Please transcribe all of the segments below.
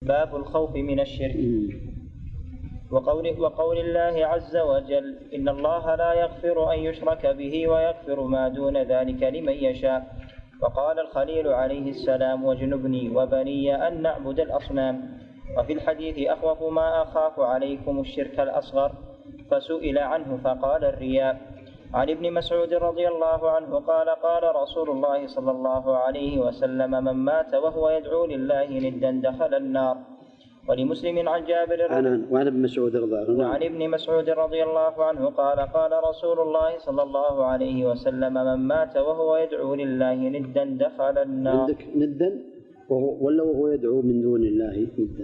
باب الخوف من الشرك. وقول الله عز وجل: إن الله لا يغفر أن يشرك به ويغفر ما دون ذلك لمن يشاء. وقال الخليل عليه السلام: واجنبني وبني أن نعبد الأصنام. وفي الحديث: أخوف ما أخاف عليكم الشرك الأصغر. فسئل عنه فقال: الرياء. عن ابن مسعود رضي الله عنه قال: قال رسول الله صلى الله عليه وسلم: من مات وهو يدعو لله ندا دخل النار. ولمسلم عن جابر وعن ابن مسعود رضي الله عنه قال: قال رسول الله صلى الله عليه وسلم: من مات وهو يدعو لله ندا دخل النار. عندك ندا ولا وهو يدعو من دون الله ندا؟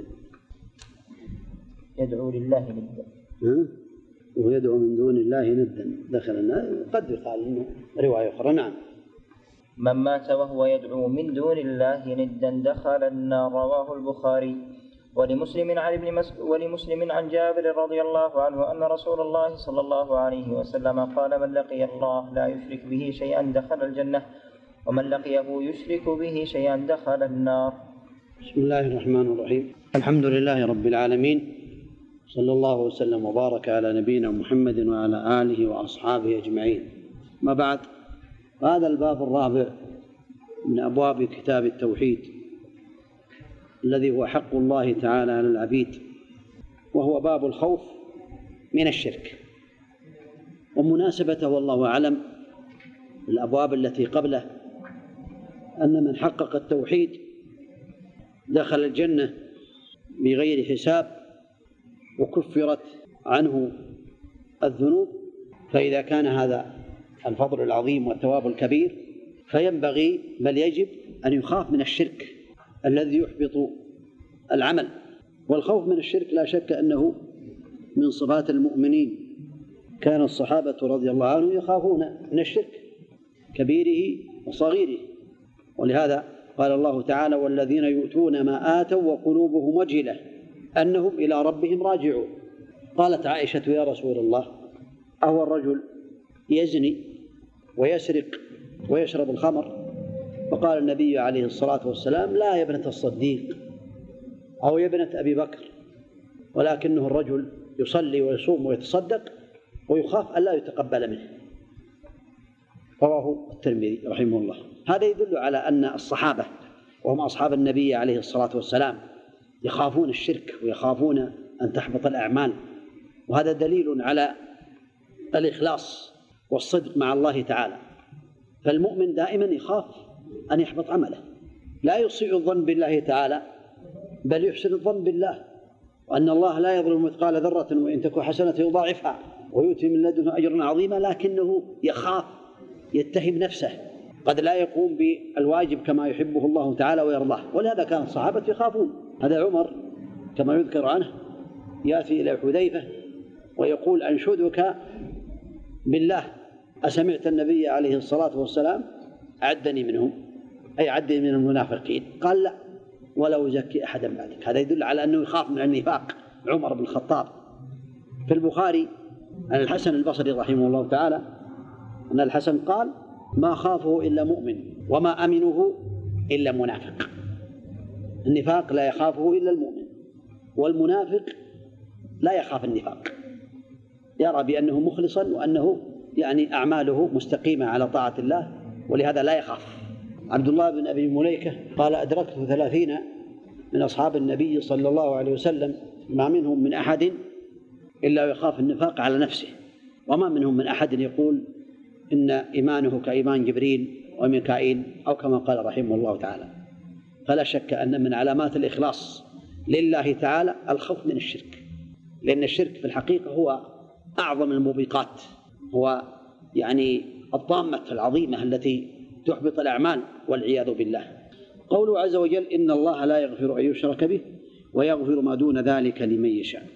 يدعو لله ندا. وهو يدعو من دون الله ندا دخل النار. قد يقال إنه رواية أخرى. نعم. من مات وهو يدعو من دون الله ندا دخل النار. رواه البخاري. ولمسلم عن جابر رضي الله عنه أن رسول الله صلى الله عليه وسلم قال: من لقي الله لا يشرك به شيئا دخل الجنة، ومن لقيه يشرك به شيئا دخل النار. بسم الله الرحمن الرحيم. الحمد لله رب العالمين، صلى الله وسلم وبارك على نبينا محمد وعلى آله وأصحابه أجمعين. ما بعد، هذا الباب الرابع من أبواب كتاب التوحيد الذي هو حق الله تعالى على العبيد، وهو باب الخوف من الشرك. ومناسبته والله أعلم الأبواب التي قبله أن من حقق التوحيد دخل الجنة بغير حساب وكفرت عنه الذنوب. فإذا كان هذا الفضل العظيم والثواب الكبير فينبغي بل يجب أن يخاف من الشرك الذي يحبط العمل. والخوف من الشرك لا شك أنه من صفات المؤمنين. كان الصحابة رضي الله عنهم يخافون من الشرك كبيره وصغيره، ولهذا قال الله تعالى: والذين يؤتون ما آتوا وقلوبهم وجلة أنهم إلى ربهم راجعون. قالت عائشة: يا رسول الله، أهو الرجل يزني ويسرق ويشرب الخمر؟ فقال النبي عليه الصلاة والسلام: لا يا ابنة الصديق أو يا ابنة أبي بكر، ولكنه الرجل يصلي ويصوم ويتصدق ويخاف ألا يتقبل منه. رواه الترمذي رحمه الله. هذا يدل على أن الصحابة وهم أصحاب النبي عليه الصلاة والسلام يخافون الشرك ويخافون أن تحبط الأعمال، وهذا دليل على الإخلاص والصدق مع الله تعالى. فالمؤمن دائما يخاف أن يحبط عمله، لا يسيء الظن بالله تعالى بل يحسن الظن بالله، وأن الله لا يظلم مثقال ذرة وإن تك حسنة يضاعفها ويؤتي من لدنه أجرا عظيما، لكنه يخاف يتهم نفسه، قد لا يقوم بالواجب كما يحبه الله تعالى ويرضاه. ولهذا كان الصحابة يخافون. هذا عمر كما يذكر عنه يأتي إلى حذيفة ويقول: أنشدك بالله أسمعت النبي عليه الصلاة والسلام عدني منهم، أي عدني من المنافقين؟ قال: لا ولا أزكي أحدا بعدك. هذا يدل على أنه يخاف من النفاق عمر بن الخطاب. في البخاري عن الحسن البصري رحمه الله تعالى أن الحسن قال: ما خافه إلا مؤمن وما أمنه إلا منافق. النفاق لا يخافه إلا المؤمن، والمنافق لا يخاف النفاق، يرى بأنه مخلصا وأنه أعماله مستقيمة على طاعة الله، ولهذا لا يخاف. عبد الله بن أبي مليكة قال: أدركت 30 من أصحاب النبي صلى الله عليه وسلم ما منهم من أحد إلا يخاف النفاق على نفسه، وما منهم من أحد يقول إن إيمانه كإيمان جبريل وميكائيل، أو كما قال رحمه الله تعالى. فلا شك أن من علامات الإخلاص لله تعالى الخوف من الشرك، لأن الشرك في الحقيقة هو أعظم الموبقات، هو الطامة العظيمة التي تحبط الأعمال والعياذ بالله. قوله عز وجل: إن الله لا يغفر أن يشرك به ويغفر ما دون ذلك لمن يشاء.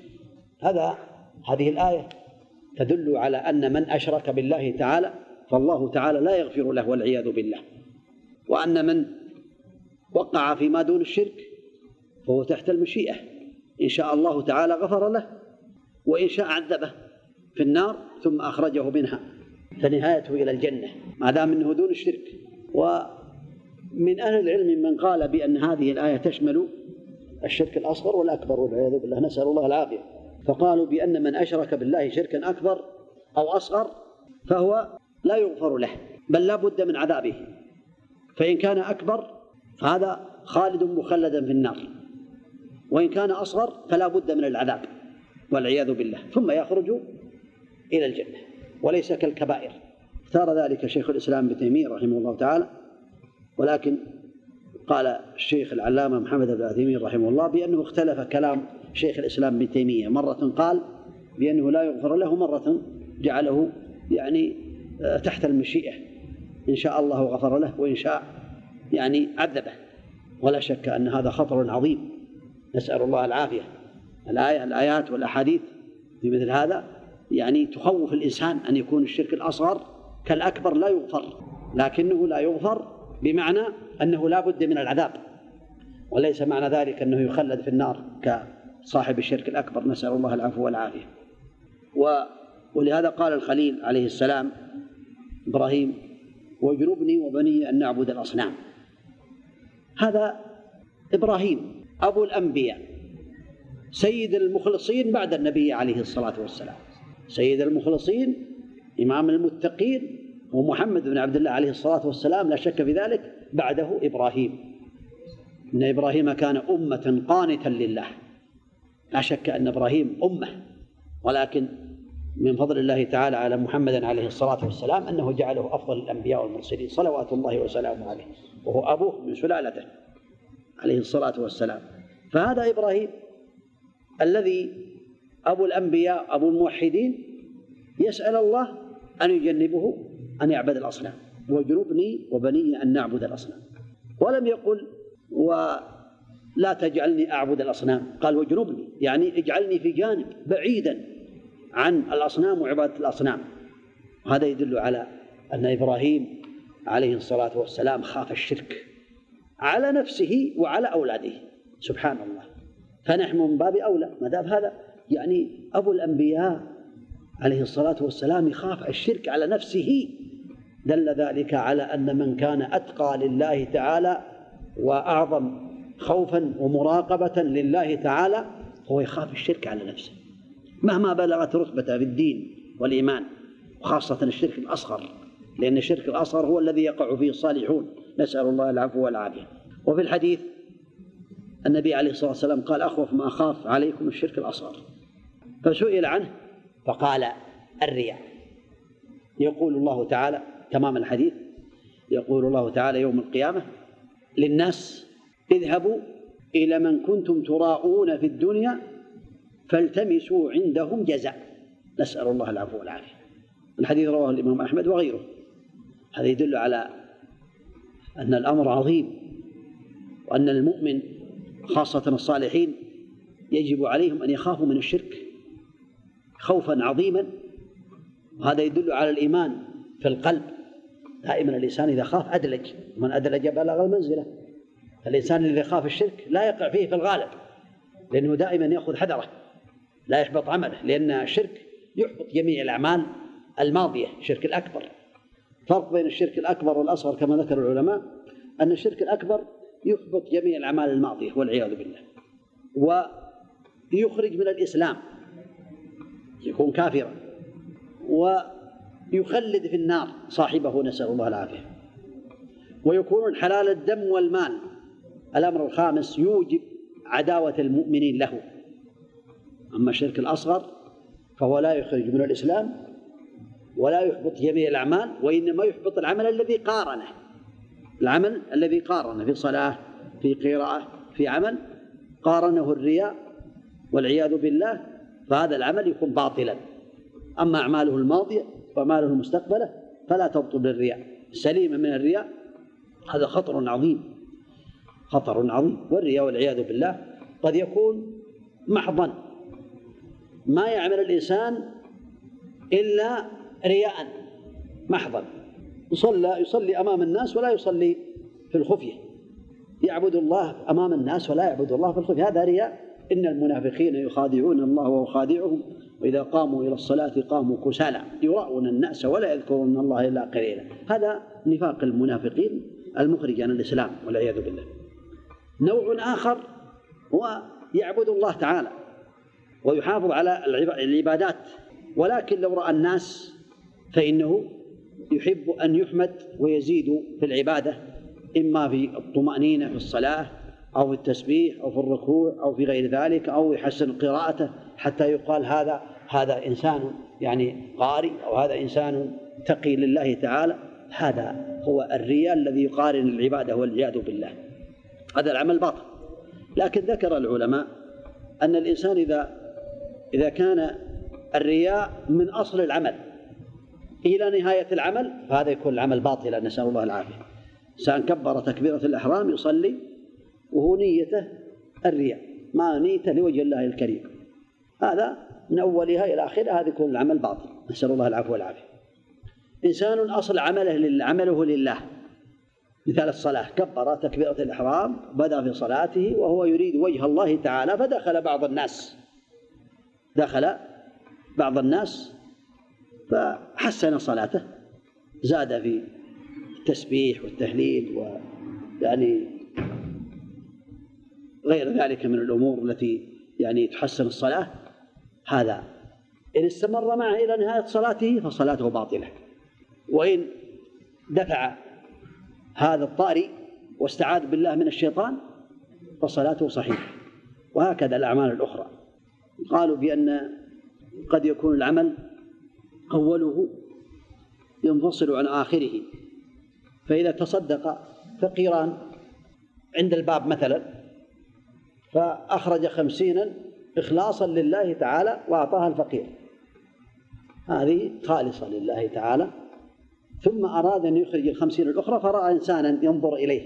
هذه الآية تدل على أن من أشرك بالله تعالى فالله تعالى لا يغفر له والعياذ بالله، وأن من وقع فيما دون الشرك فهو تحت المشيئة، إن شاء الله تعالى غفر له، وإن شاء عذبه في النار ثم أخرجه منها، فنهايته إلى الجنة ما دام أنه دون الشرك. ومن أهل العلم من قال بأن هذه الآية تشمل الشرك الأصغر والأكبر والعياذ بالله، نسأل الله العافية. فقالوا بأن من أشرك بالله شركا أكبر أو أصغر فهو لا يغفر له، بل لا بد من عذابه. فإن كان أكبر فهذا خالد مخلدا في النار، وإن كان أصغر فلا بد من العذاب والعياذ بالله، ثم يخرج إلى الجنة وليس كالكبائر. اختار ذلك شيخ الإسلام ابن تيمية رحمه الله تعالى، ولكن قال الشيخ العلامة محمد بن عثيمين رحمه الله بأنه اختلف كلام شيخ الإسلام ابن تيمية، مرة قال بأنه لا يغفر له، مرة جعله يعني تحت المشيئة، إن شاء الله غفر له وإن شاء يعني عذبه. ولا شك أن هذا خطر عظيم، نسأل الله العافية. الآيات والأحاديث في مثل هذا يعني تخوف الإنسان أن يكون الشرك الأصغر كالأكبر لا يغفر، لكنه لا يغفر بمعنى أنه لا بد من العذاب، وليس معنى ذلك أنه يخلد في النار كصاحب الشرك الأكبر، نسأل الله العفو والعافية. ولهذا قال الخليل عليه السلام إبراهيم: واجنبني وبني أن نعبد الأصنام. هذا إبراهيم أبو الأنبياء، سيد المخلصين بعد النبي عليه الصلاة والسلام، سيد المخلصين إمام المتقين، ومحمد بن عبد الله عليه الصلاة والسلام لا شك في ذلك، بعده إبراهيم. إن إبراهيم كان أمة قانتا لله، لا شك أن إبراهيم أمة، ولكن من فضل الله تعالى على محمد عليه الصلاة والسلام أنه جعله أفضل الأنبياء والمرسلين صلوات الله وسلامه عليه، وهو أبوه من سلالته عليه الصلاة والسلام. فهذا إبراهيم الذي أبو الأنبياء أبو الموحدين يسأل الله أن يجنبه أن يعبد الأصنام، واجنبني وبني أن نعبد الأصنام. ولم يقل ولا تجعلني أعبد الأصنام، قال واجنبني، يعني اجعلني في جانب بعيدا عن الأصنام وعبادة الأصنام. هذا يدل على أن إبراهيم عليه الصلاة والسلام خاف الشرك على نفسه وعلى أولاده، سبحان الله. فنحن من باب أولى ما دام هذا يعني أبو الأنبياء عليه الصلاة والسلام يخاف الشرك على نفسه، دل ذلك على أن من كان أتقى لله تعالى وأعظم خوفا ومراقبة لله تعالى هو يخاف الشرك على نفسه مهما بلغت رتبته في الدين والإيمان، وخاصة الشرك الأصغر، لأن الشرك الأصغر هو الذي يقع فيه الصالحون، نسأل الله العفو والعافية. وفي الحديث النبي عليه الصلاة والسلام قال: أخوف ما أخاف عليكم الشرك الأصغر. فسئل عنه فقال: الرياء. يقول الله تعالى تمام الحديث، يقول الله تعالى يوم القيامة للناس: اذهبوا إلى من كنتم تراءون في الدنيا فالتمسوا عندهم جزاء، نسأل الله العفو والعافية. الحديث رواه الإمام أحمد وغيره. هذا يدل على أن الأمر عظيم، وأن المؤمن خاصة الصالحين يجب عليهم أن يخافوا من الشرك خوفا عظيما. وهذا يدل على الإيمان في القلب. دائما الإنسان إذا خاف أدلج، من أدلج بلغ المنزلة. الإنسان الذي يخاف الشرك لا يقع فيه في الغالب، لأنه دائما يأخذ حذره لا يحبط عمله، لأن الشرك يحبط جميع الأعمال الماضية. الشرك الأكبر، فرق بين الشرك الأكبر والأصغر كما ذكر العلماء أن الشرك الأكبر يحبط جميع الأعمال الماضية والعياذ بالله، ويخرج من الإسلام، يكون كافرا، ويخلد في النار صاحبه، نسأل الله العافية، ويكون حلال الدم والمال. الأمر الخامس يوجب عداوة المؤمنين له. أما الشرك الأصغر فهو لا يخرج من الإسلام ولا يحبط جميع الأعمال، وإنما يحبط العمل الذي قارنه، العمل الذي قارنه في صلاة، في قراءة، في عمل قارنه الرياء والعياذ بالله، فهذا العمل يكون باطلا. أما أعماله الماضية وأعماله المستقبلة فلا تبطل بالرياء، سليمة من الرياء. هذا خطر عظيم، خطر عظيم. والرياء والعياذ بالله قد يكون محضا، ما يعمل الإنسان إلا رياء محضا، يصلي أمام الناس ولا يصلي في الخفية، يعبد الله أمام الناس ولا يعبد الله في الخفية، هذا رياء. إن المنافقين يخادعون الله وهو خادعهم وإذا قاموا إلى الصلاة قاموا كسالى يراءون الناس ولا يذكرون الله إلا قليلا. هذا نفاق المنافقين المخرج عن الإسلام والعياذ بالله. نوع آخر هو يعبد الله تعالى ويحافظ على العبادات، ولكن لو رأى الناس فإنه يحب أن يحمد ويزيد في العبادة، إما في الطمأنينة في الصلاة أو في التسبيح أو في الركوع أو في غير ذلك، أو يحسن قراءته حتى يقال هذا إنسان يعني قارئ، أو هذا إنسان تقي لله تعالى. هذا هو الرياء الذي يقارن العبادة والعياذ بالله، هذا العمل باطل. لكن ذكر العلماء أن الإنسان إذا كان الرياء من أصل العمل إلى نهاية العمل فهذا يكون العمل باطلا، نسأل الله العافية. سواء كبر تكبيرة الإحرام يصلي وهو نيته الرياء، ما نيته لوجه الله الكريم، هذا من أولها إلى آخرها هذا يكون العمل باطل، نسأل الله العفو والعافية. إنسان أصل عمله لله، مثال الصلاة، كبر تكبيرة الإحرام بدأ في صلاته وهو يريد وجه الله تعالى، فدخل بعض الناس فحسن صلاته، زاد في التسبيح والتهليل ويعني غير ذلك من الأمور التي يعني تحسن الصلاة، هذا إن استمر معه إلى نهاية صلاته فصلاته باطلة. وإن دفع هذا الطارئ واستعاذ بالله من الشيطان فصلاته صحيحة. وهكذا الأعمال الأخرى. قالوا بأن قد يكون العمل أوله ينفصل عن آخره، فإذا تصدق فقيران عند الباب مثلا فأخرج 50 إخلاصا لله تعالى وأعطاها الفقير، هذه خالصة لله تعالى، ثم أراد أن يخرج 50 الأخرى فرأى إنسانا ينظر إليه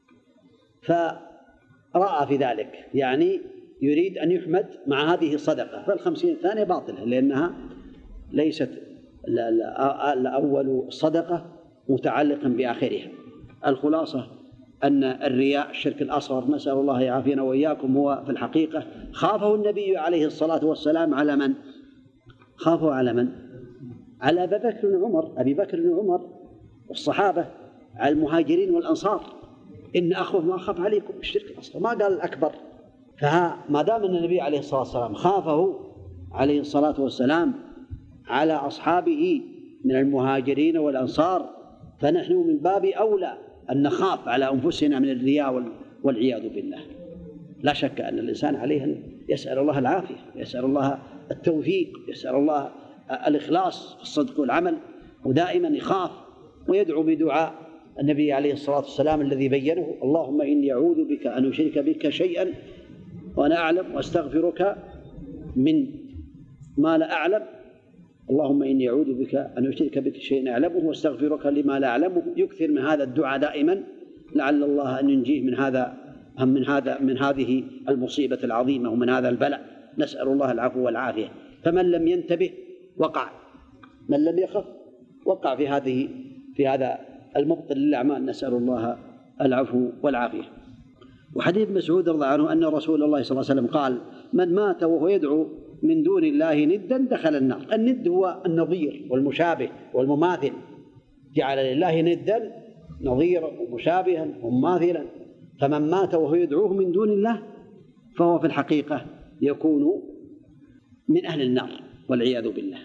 فرأى في ذلك يعني يريد أن يحمد مع هذه الصدقة، فال50 الثانية باطلة لأنها ليست الأول الصدقة متعلقا بآخرها. الخلاصة أن الرياء الشرك الأصغر، نسأل الله يعافينا وإياكم، هو في الحقيقة خافه النبي عليه الصلاة والسلام على من؟ خافه على من؟ على أبي بكر وعمر والصحابة، على المهاجرين والأنصار. إن أخوف ما أخاف عليكم الشرك الأصغر، ما قال الأكبر. فما دام أن النبي عليه الصلاة والسلام خافه عليه الصلاة والسلام على أصحابه من المهاجرين والأنصار، فنحن من باب أولى أن نخاف على أنفسنا من الرياء والعياذ بالله. لا شك أن الإنسان عليه أن يسأل الله العافية، يسأل الله التوفيق، يسأل الله الإخلاص في الصدق والعمل، ودائما يخاف ويدعو بدعاء النبي عليه الصلاة والسلام الذي بينه: اللهم إني أعوذ بك أن أشرك بك شيئا وأنا أعلم وأستغفرك من ما لا أعلم. اللهم إني أعوذ بك أن أشرك بك شيئا أعلمه واستغفرك لما لا أعلمه. يكثر من هذا الدعاء دائما، لعل الله أن ينجيه من هذه المصيبة العظيمة ومن هذا البلاء، نسأل الله العفو والعافية. فمن لم ينتبه وقع، من لم يخف وقع في هذا المبطل للأعمال، نسأل الله العفو والعافية. وحديث مسعود رضي الله عنه أن رسول الله صلى الله عليه وسلم قال: من مات وهو يدعو من دون الله ندا دخل النار. الند هو النظير والمشابه والمماثل، جعل لله ندا نظيرا ومشابها ومماثلا، فمن مات وهو يدعوه من دون الله فهو في الحقيقة يكون من أهل النار والعياذ بالله.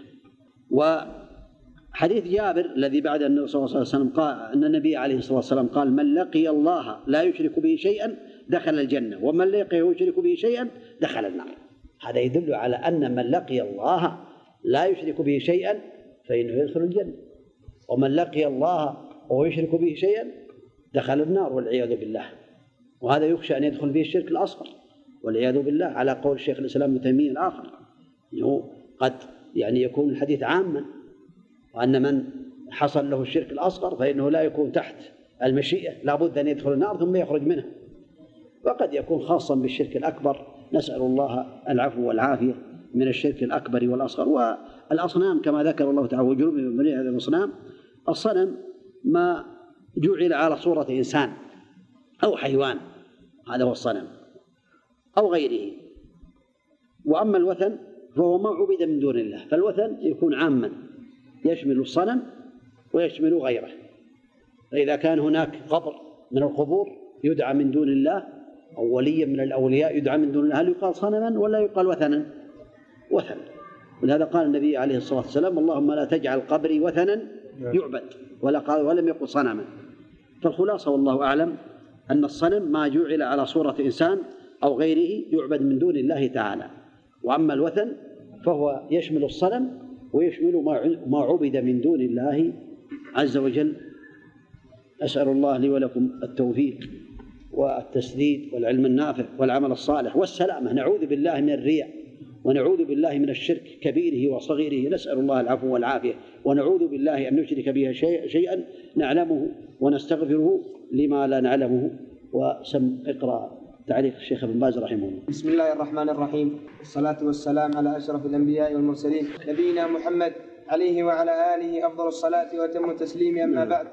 وحديث جابر الذي بعد أن النبي صلى الله عليه وسلم قال أن النبي عليه الصلاة والسلام قال: من لقي الله لا يشرك به شيئا دخل الجنة، ومن لقيه يشرك به شيئا دخل النار. هذا يدل على أن من لقي الله لا يشرك به شيئا فإنه يدخل الجنة، ومن لقي الله وهو يشرك به شيئا دخل النار والعياذ بالله. وهذا يخشى أن يدخل به الشرك الأصغر والعياذ بالله، على قول الشيخ الإسلام ابن تيمية الآخر، أنه قد يكون الحديث عاما، وأن من حصل له الشرك الأصغر فإنه لا يكون تحت المشيئة، لا بد أن يدخل النار ثم يخرج منها. وقد يكون خاصا بالشرك الأكبر، نسأل الله العفو والعافية من الشرك الأكبر والأصغر. والأصنام كما ذكر الله تعالى: وجنوب من هذه الأصنام. الصنم ما جعل على صورة إنسان أو حيوان، هذا هو الصنم، أو غيره. وأما الوثن فهو ما عبد من دون الله، فالوثن يكون عاما يشمل الصنم ويشمل غيره. فإذا كان هناك قبر من القبور يدعى من دون الله أو وليا من الأولياء يدعى من دون الله، هل يقال صنما ولا يقال وثنا؟ وثن. ولهذا قال النبي عليه الصلاة والسلام: اللهم لا تجعل قبري وثنا يعبد، ولم يقل صنما. فالخلاصة والله أعلم أن الصنم ما جعل على صورة إنسان أو غيره يعبد من دون الله تعالى، وأما الوثن فهو يشمل الصنم ويشمل ما عبد من دون الله عز وجل. أسأل الله لي ولكم التوفيق والتسديد والعلم النافع والعمل الصالح والسلامة. نعوذ بالله من الرياء، ونعوذ بالله من الشرك كبيره وصغيره، نسأل الله العفو والعافية، ونعوذ بالله أن نشرك به شيئا نعلمه ونستغفره لما لا نعلمه. اقرأ تعليق الشيخ ابن باز رحمه الله. بسم الله الرحمن الرحيم، والصلاة والسلام على أشرف الأنبياء والمرسلين نبينا محمد عليه وعلى آله أفضل الصلاة وأتم التسليم. أما بعد،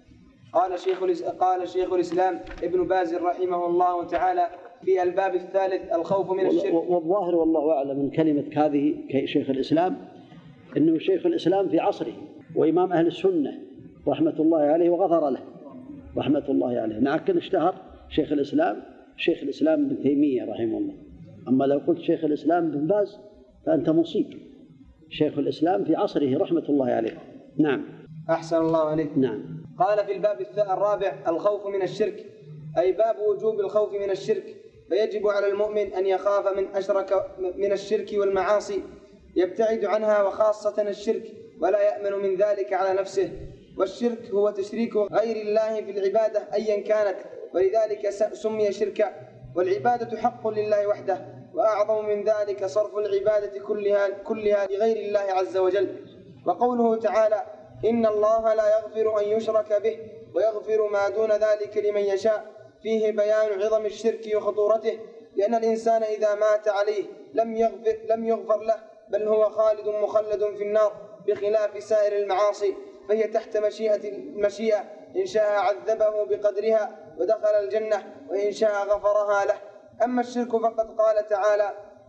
قال شيخ الإسلام ابن باز رحمه الله تعالى في الباب الثالث: الخوف من الشرك. والظاهر والله أعلم من كلمة هذه شيخ الإسلام أنه شيخ الإسلام في عصره وإمام أهل السنة رحمة الله عليه وغفر له رحمة الله عليه، لكن اشتهر شيخ الإسلام ابن تيمية رحمه الله. أما لو قلت شيخ الإسلام ابن باز فأنت مصيب. شيخ الإسلام في عصره رحمة الله عليه. نعم. أحسن الله عليك. نعم. قال في الباب الرابع: الخوف من الشرك، أي باب وجوب الخوف من الشرك. فيجب على المؤمن أن يخاف من الشرك والمعاصي، يبتعد عنها، وخاصة الشرك، ولا يأمن من ذلك على نفسه. والشرك هو تشريك غير الله في العبادة أيا كانت، ولذلك سمي شركا. والعبادة حق لله وحده، وأعظم من ذلك صرف العبادة كلها لغير الله عز وجل. وقوله تعالى: إن الله لا يغفر أن يشرك به ويغفر ما دون ذلك لمن يشاء، فيه بيان عظم الشرك وخطورته، لأن الإنسان إذا مات عليه لم يغفر له، بل هو خالد مخلد في النار، بخلاف سائر المعاصي فهي تحت المشيئة، إن شاء عذبه بقدرها ودخل الجنة، وإن شاء غفرها له. أما الشرك فقد قال تعالى: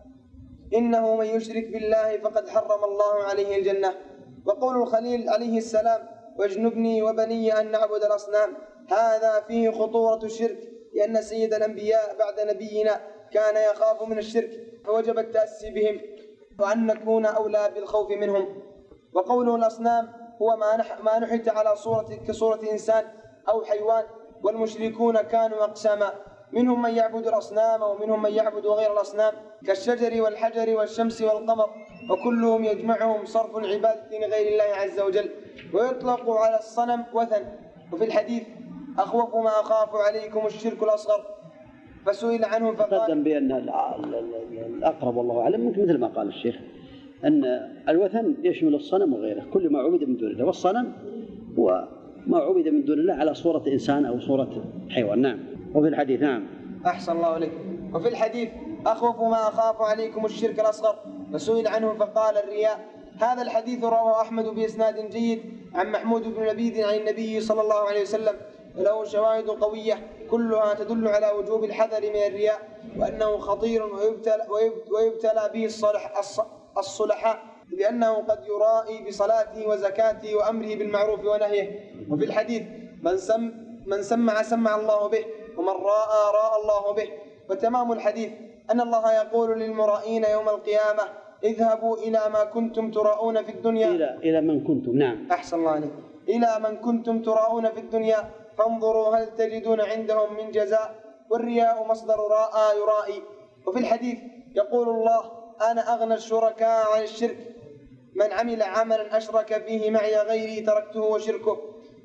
إنه من يشرك بالله فقد حرم الله عليه الجنة. وقول الخليل عليه السلام: واجنبني وبني أن نعبد الأصنام، هذا فيه خطورة الشرك، لأن سيد الأنبياء بعد نبينا كان يخاف من الشرك، فوجب التأسي بهم وأن نكون أولى بالخوف منهم. وقوله الأصنام هو ما نحت على كصورة إنسان أو حيوان. والمشركون كانوا أقساما: منهم من يعبد الأصنام ومنهم من يعبد غير الأصنام، كالشجر والحجر والشمس والقمر، وكلهم يجمعهم صرف العبادة لغير الله عز وجل. ويطلق على الصنم وثن. وفي الحديث: أخوف ما أخاف عليكم الشرك الأصغر. فسئل عنه فقال: قدم بأن الأقرب والله أعلم مثل ما قال الشيخ، أن الوثن يشمل الصنم وغيره، كل ما عبد من دون الله، والصنم هو ما عبد من دون الله على صورة إنسان أو صورة حيوان. نعم. وفي الحديث: نعم. أحسن الله عليك. وفي الحديث: أخوف ما أخاف عليكم الشرك الأصغر. فسئل عنه فقال: الرياء. هذا الحديث رواه أحمد بإسناد جيد عن محمود بن لبيد عن النبي صلى الله عليه وسلم، وله شواهد قوية كلها تدل على وجوب الحذر من الرياء، وأنه خطير ويبتلى به الصلحاء، لأنه قد يرائي بصلاته وزكاته وأمره بالمعروف ونهيه. وفي الحديث: من سمع الله به، ومن راى الله به. وتمام الحديث أن الله يقول للمرائين يوم القيامة: اذهبوا إلى ما كنتم تراؤون في الدنيا. إلى من كنتم. نعم. أحسن الله عليك. إلى من كنتم تراؤون في الدنيا فانظروا هل تجدون عندهم من جزاء. والرياء مصدر راء يرائي. وفي الحديث يقول الله: أنا أغنى الشركاء عن الشرك، من عمل عملا أشرك فيه معي غيري تركته وشركه.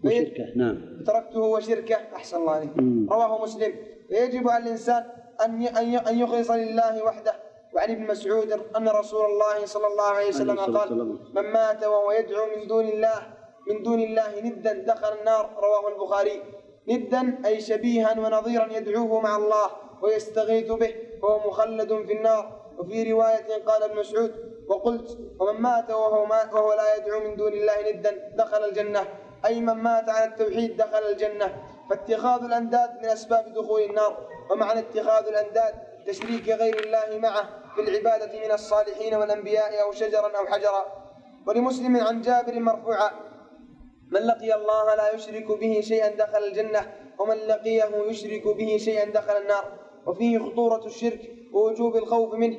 تركته وشركه. أحسن الله عليك. رواه مسلم. فيجب على الإنسان أن يخلص لله وحده. وعن ابن مسعود أن رسول الله صلى الله عليه وسلم قال: من مات وهو يدعو من دون الله ندا دخل النار. رواه البخاري. ندا أي شبيها ونظيرا يدعوه مع الله ويستغيث به، وهو مخلد في النار. وفي رواية قال ابن مسعود: وقلت: ومن مات وهو لا يدعو من دون الله ندا دخل الجنة، أي من مات على التوحيد دخل الجنة. فاتخاذ الأنداد من أسباب دخول النار. ومعنى اتخاذ الأنداد تشريك غير الله معه في العبادة من الصالحين والأنبياء أو شجرا أو حجرا. ولمسلم عن جابر مرفوعا: من لقي الله لا يشرك به شيئا دخل الجنة، ومن لقيه يشرك به شيئا دخل النار. وفيه خطورة الشرك ووجوب الخوف منه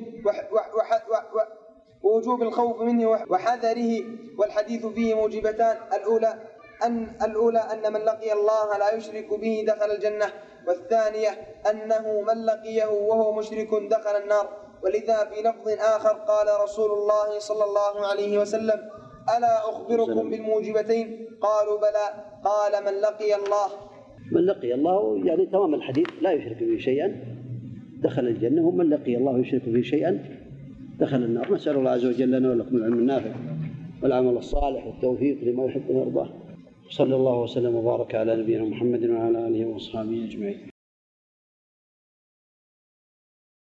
وحذره. والحديث فيه موجبتان: الأولى أن من لقي الله لا يشرك به دخل الجنة، والثانية أنه من لقيه وهو مشرك دخل النار. ولذا في لفظ آخر قال رسول الله صلى الله عليه وسلم: ألا أخبركم بالموجبتين؟ قالوا بلى. قال: من لقي الله يعني تمام الحديث لا يشرك به شيئا دخل الجنة، ومن لقي الله يشرك به شيئا دخل النار. نسأل الله عز وجل لنا ولكم العلم النافع والعمل الصالح والتوفيق لما يحب ويرضاه. صلى الله وسلم وبارك على نبينا محمد وعلى آله وأصحابه أجمعين.